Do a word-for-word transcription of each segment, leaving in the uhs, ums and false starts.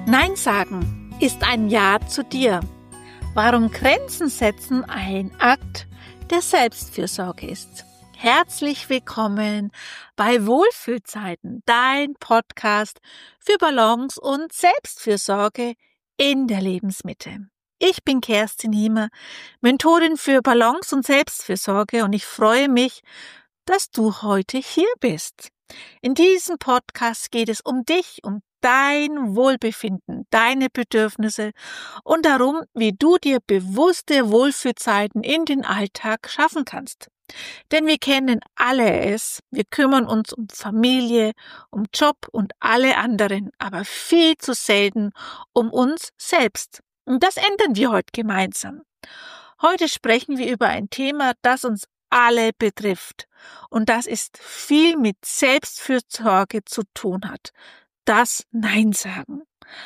Nein sagen ist ein Ja zu dir. Warum Grenzen setzen ein Akt der Selbstfürsorge ist. Herzlich willkommen bei Wohlfühlzeiten, dein Podcast für Balance und Selbstfürsorge in der Lebensmitte. Ich bin Kerstin Hiemer, Mentorin für Balance und Selbstfürsorge, und ich freue mich, dass du heute hier bist. In diesem Podcast geht es um dich, um dein Wohlbefinden, deine Bedürfnisse und darum, wie du dir bewusste Wohlfühlzeiten in den Alltag schaffen kannst. Denn wir kennen alle es, wir kümmern uns um Familie, um Job und alle anderen, aber viel zu selten um uns selbst. Und das ändern wir heute gemeinsam. Heute sprechen wir über ein Thema, das uns alle betrifft. Und das ist viel mit Selbstfürsorge zu tun hat. Das Nein sagen.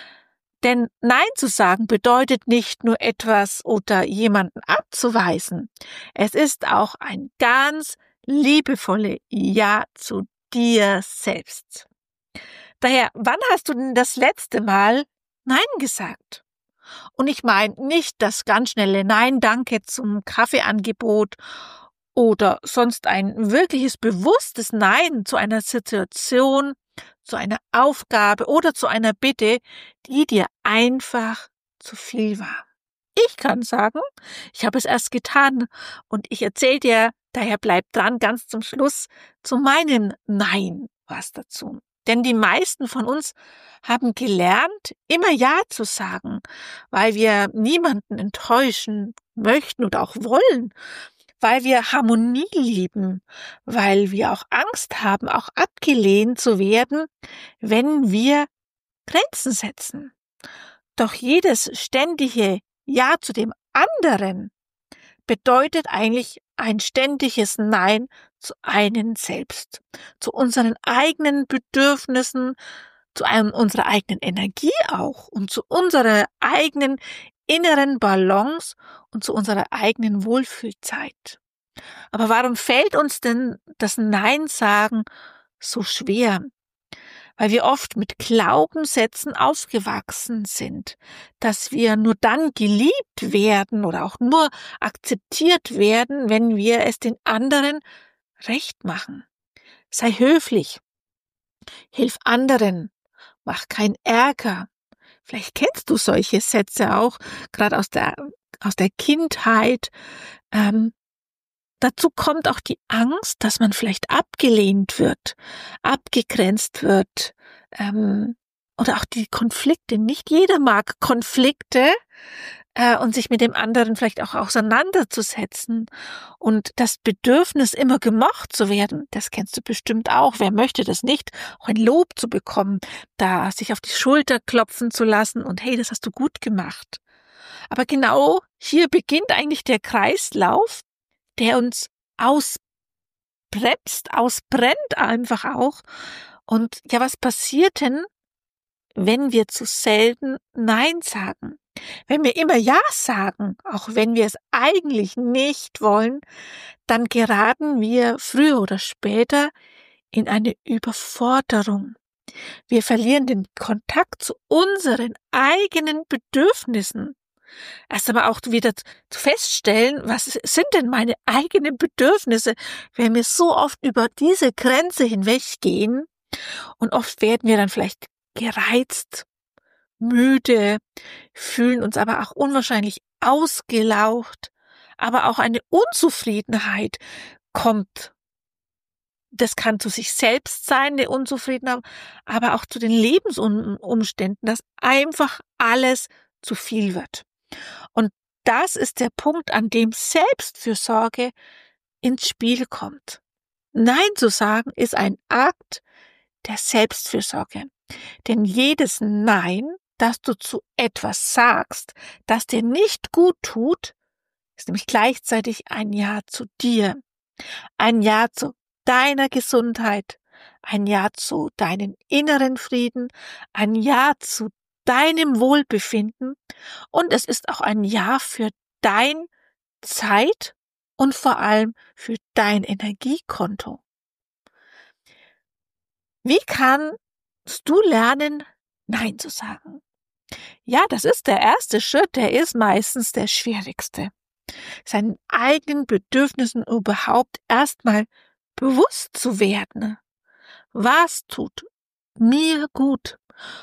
Denn Nein zu sagen bedeutet nicht nur etwas oder jemanden abzuweisen. Es ist auch ein ganz liebevolles Ja zu dir selbst. Daher, wann hast du denn das letzte Mal Nein gesagt? Und ich meine nicht das ganz schnelle Nein, danke zum Kaffeeangebot oder sonst ein wirkliches bewusstes Nein zu einer Situation, zu einer Aufgabe oder zu einer Bitte, die dir einfach zu viel war. Ich kann sagen, ich habe es erst getan und ich erzähle dir, daher bleib dran, ganz zum Schluss zu meinem Nein was dazu. Denn die meisten von uns haben gelernt, immer Ja zu sagen, weil wir niemanden enttäuschen möchten oder auch wollen, weil wir Harmonie lieben, weil wir auch Angst haben, auch abgelehnt zu werden, wenn wir Grenzen setzen. Doch jedes ständige Ja zu dem anderen bedeutet eigentlich ein ständiges Nein zu einem selbst, zu unseren eigenen Bedürfnissen, zu einem, unserer eigenen Energie auch und zu unserer eigenen inneren Balance und zu unserer eigenen Wohlfühlzeit. Aber warum fällt uns denn das Nein sagen so schwer? Weil wir oft mit Glaubenssätzen aufgewachsen sind, dass wir nur dann geliebt werden oder auch nur akzeptiert werden, wenn wir es den anderen recht machen. Sei höflich, hilf anderen, mach keinen Ärger. Vielleicht kennst du solche Sätze auch, gerade aus der, aus der Kindheit. Ähm, dazu kommt auch die Angst, dass man vielleicht abgelehnt wird, abgegrenzt wird, ähm, oder auch die Konflikte. Nicht jeder mag Konflikte äh, und sich mit dem anderen vielleicht auch auseinanderzusetzen. Und das Bedürfnis, immer gemocht zu werden, das kennst du bestimmt auch. Wer möchte das nicht? Auch ein Lob zu bekommen, da sich auf die Schulter klopfen zu lassen und hey, das hast du gut gemacht. Aber genau hier beginnt eigentlich der Kreislauf, der uns ausbremst, ausbrennt einfach auch. Und ja, was passiert denn, wenn wir zu selten Nein sagen? Wenn wir immer Ja sagen, auch wenn wir es eigentlich nicht wollen, dann geraten wir früher oder später in eine Überforderung. Wir verlieren den Kontakt zu unseren eigenen Bedürfnissen. Erst aber auch wieder zu feststellen, was sind denn meine eigenen Bedürfnisse, wenn wir so oft über diese Grenze hinweggehen, und oft werden wir dann vielleicht gereizt, müde, fühlen uns aber auch unwahrscheinlich ausgelaugt, aber auch eine Unzufriedenheit kommt. Das kann zu sich selbst sein, eine Unzufriedenheit, aber auch zu den Lebensumständen, dass einfach alles zu viel wird. Und das ist der Punkt, an dem Selbstfürsorge ins Spiel kommt. Nein zu sagen ist ein Akt der Selbstfürsorge. Denn jedes Nein, das du zu etwas sagst, das dir nicht gut tut, ist nämlich gleichzeitig ein Ja zu dir. Ein Ja zu deiner Gesundheit, ein Ja zu deinem inneren Frieden, ein Ja zu deinem Wohlbefinden, und es ist auch ein Ja für dein Zeit und vor allem für dein Energiekonto. Wie kannst du lernen, Nein zu sagen? Ja, das ist der erste Schritt, der ist meistens der schwierigste. Seinen eigenen Bedürfnissen überhaupt erstmal bewusst zu werden. Was tut mir gut?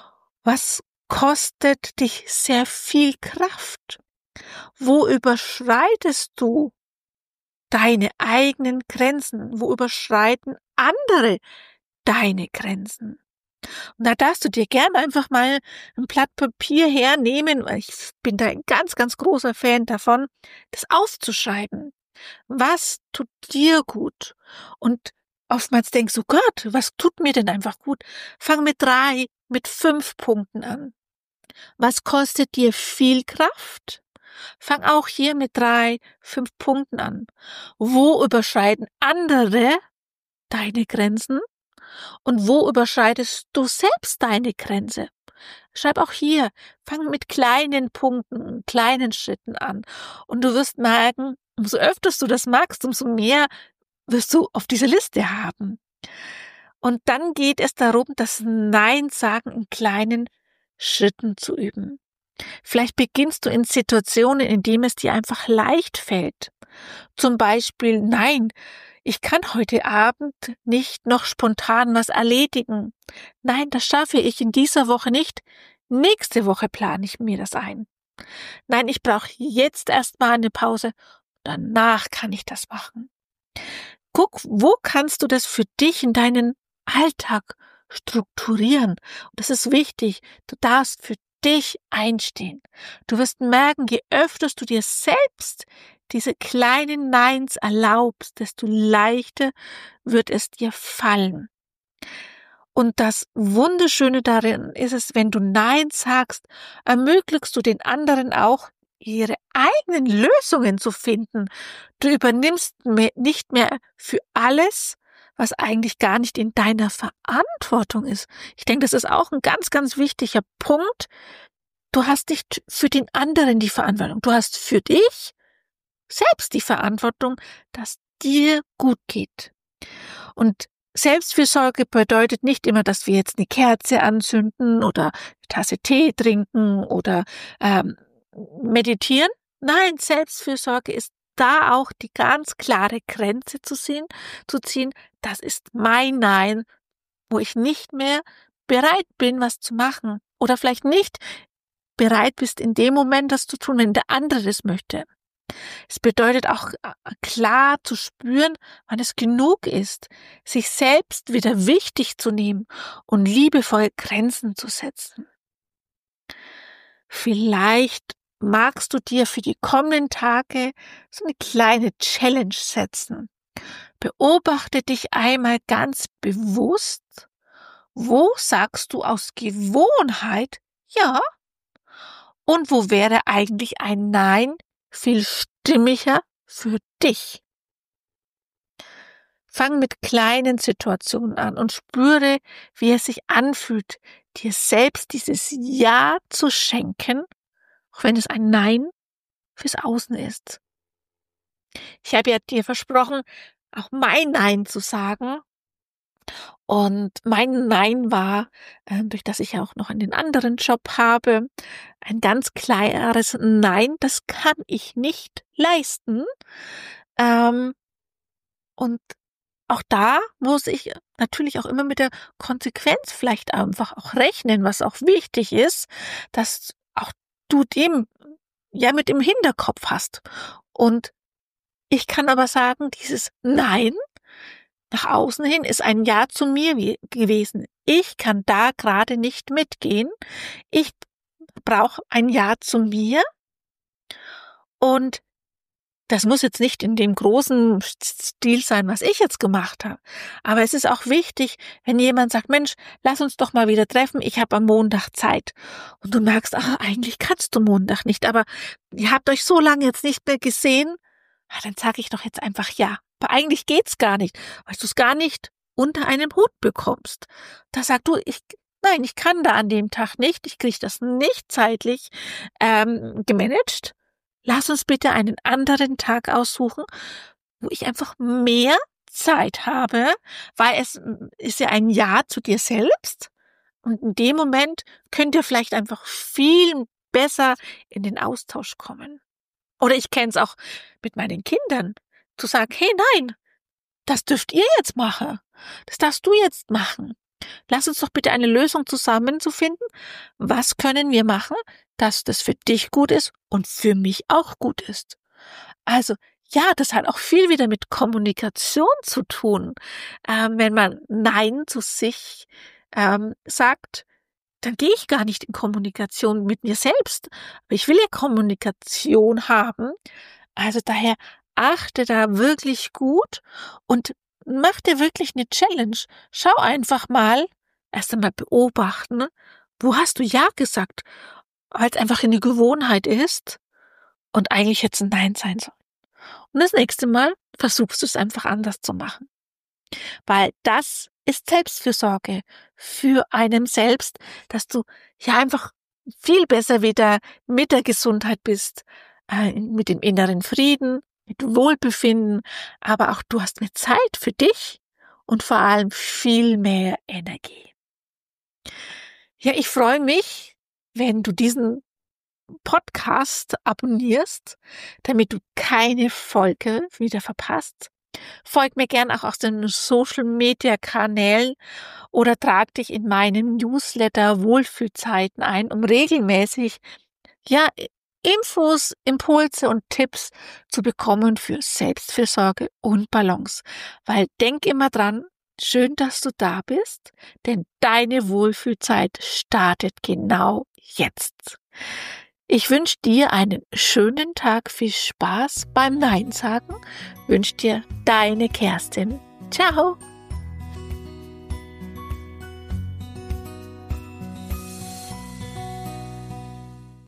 Was kostet dich sehr viel Kraft? Wo überschreitest du deine eigenen Grenzen? Wo überschreiten andere deine Grenzen? Und da darfst du dir gern einfach mal ein Blatt Papier hernehmen, weil ich bin da ein ganz, ganz großer Fan davon, das aufzuschreiben. Was tut dir gut? Und oftmals denkst du, Gott, was tut mir denn einfach gut? Fang mit drei, mit fünf Punkten an. Was kostet dir viel Kraft? Fang auch hier mit drei, fünf Punkten an. Wo überschreiten andere deine Grenzen? Und wo überschreitest du selbst deine Grenze? Schreib auch hier, fang mit kleinen Punkten, kleinen Schritten an. Und du wirst merken, umso öfter du das magst, umso mehr wirst du auf dieser Liste haben. Und dann geht es darum, das Nein sagen in kleinen Schritten zu üben. Vielleicht beginnst du in Situationen, in denen es dir einfach leicht fällt. Zum Beispiel, nein, ich kann heute Abend nicht noch spontan was erledigen. Nein, das schaffe ich in dieser Woche nicht. Nächste Woche plane ich mir das ein. Nein, ich brauche jetzt erstmal eine Pause. Danach kann ich das machen. Guck, wo kannst du das für dich in deinen Alltag strukturieren? Und das ist wichtig. Du darfst für dich einstehen. Du wirst merken, je öfter du dir selbst diese kleinen Neins erlaubst, desto leichter wird es dir fallen. Und das Wunderschöne darin ist es, wenn du Nein sagst, ermöglichst du den anderen auch, ihre eigenen Lösungen zu finden. Du übernimmst nicht mehr für alles, was eigentlich gar nicht in deiner Verantwortung ist. Ich denke, das ist auch ein ganz, ganz wichtiger Punkt. Du hast nicht für den anderen die Verantwortung. Du hast für dich selbst die Verantwortung, dass dir gut geht. Und Selbstfürsorge bedeutet nicht immer, dass wir jetzt eine Kerze anzünden oder eine Tasse Tee trinken oder ähm, meditieren. Nein, Selbstfürsorge ist da auch die ganz klare Grenze zu sehen, zu ziehen. Das ist mein Nein, wo ich nicht mehr bereit bin, was zu machen oder vielleicht nicht bereit bist, in dem Moment das zu tun, wenn der andere das möchte. Es bedeutet auch klar zu spüren, wann es genug ist, sich selbst wieder wichtig zu nehmen und liebevoll Grenzen zu setzen. Vielleicht magst du dir für die kommenden Tage so eine kleine Challenge setzen. Beobachte dich einmal ganz bewusst, wo sagst du aus Gewohnheit ja und wo wäre eigentlich ein Nein viel stimmiger für dich. Fang mit kleinen Situationen an und spüre, wie es sich anfühlt, dir selbst dieses Ja zu schenken, auch wenn es ein Nein fürs Außen ist. Ich habe ja dir versprochen, auch mein Nein zu sagen. Und mein Nein war, äh, durch das ich ja auch noch einen anderen Job habe, ein ganz klares Nein, das kann ich nicht leisten. Ähm, und auch da muss ich natürlich auch immer mit der Konsequenz vielleicht einfach auch rechnen, was auch wichtig ist, dass auch du dem ja mit im Hinterkopf hast. Und ich kann aber sagen, dieses Nein nach außen hin ist ein Ja zu mir wie, gewesen. Ich kann da gerade nicht mitgehen. Ich brauche ein Ja zu mir. Und das muss jetzt nicht in dem großen Stil sein, was ich jetzt gemacht habe. Aber es ist auch wichtig, wenn jemand sagt, Mensch, lass uns doch mal wieder treffen, ich habe am Montag Zeit. Und du merkst, ach, eigentlich kannst du Montag nicht, aber ihr habt euch so lange jetzt nicht mehr gesehen, dann sage ich doch jetzt einfach ja. Aber eigentlich geht's gar nicht, weil du es gar nicht unter einem Hut bekommst. Da sagst du, ich, nein, ich kann da an dem Tag nicht, ich kriege das nicht zeitlich ähm, gemanagt. Lass uns bitte einen anderen Tag aussuchen, wo ich einfach mehr Zeit habe, weil es ist ja ein Ja zu dir selbst Und in dem Moment könnt ihr vielleicht einfach viel besser in den Austausch kommen. Oder ich kenne es auch mit meinen Kindern, zu sagen, hey, nein, das dürft ihr jetzt machen. Das darfst du jetzt machen. Lass uns doch bitte eine Lösung zusammen zu finden. Was können wir machen, dass das für dich gut ist und für mich auch gut ist? Also, ja, das hat auch viel wieder mit Kommunikation zu tun. Ähm, wenn man Nein zu sich ähm, sagt, dann gehe ich gar nicht in Kommunikation mit mir selbst. Aber ich will ja Kommunikation haben. Also daher achte da wirklich gut und mach dir wirklich eine Challenge. Schau einfach mal, erst einmal beobachten, wo hast du Ja gesagt, weil es einfach eine Gewohnheit ist und eigentlich jetzt ein Nein sein soll. Und das nächste Mal versuchst du es einfach anders zu machen. Weil das ist Selbstfürsorge für einen selbst, dass du ja einfach viel besser wieder mit der Gesundheit bist, äh, mit dem inneren Frieden, mit Wohlbefinden, aber auch du hast mehr Zeit für dich und vor allem viel mehr Energie. Ja, ich freue mich, wenn du diesen Podcast abonnierst, damit du keine Folge wieder verpasst. Folg mir gern auch aus den Social-Media-Kanälen oder trag dich in meinem Newsletter Wohlfühlzeiten ein, um regelmäßig ja Infos, Impulse und Tipps zu bekommen für Selbstfürsorge und Balance. Weil denk immer dran, schön, dass du da bist, denn deine Wohlfühlzeit startet genau jetzt. Ich wünsche dir einen schönen Tag, viel Spaß beim Nein sagen. Wünsche dir deine Kerstin. Ciao!